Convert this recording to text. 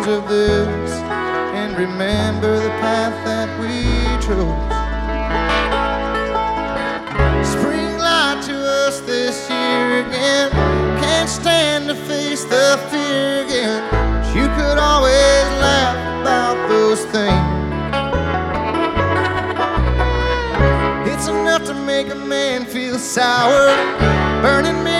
close of this and remember the path that we chose. Spring light to us this year again. Can't stand to face the fear again. But you could always laugh about those things. It's enough to make a man feel sour, burning me